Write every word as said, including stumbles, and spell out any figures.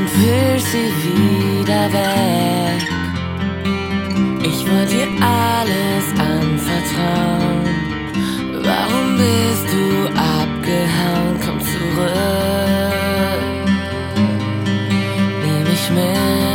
und willst sie wieder weg. Ich wollte dir alles anvertrauen. Warum bist du abgehauen? Komm zurück, nimm mich mit.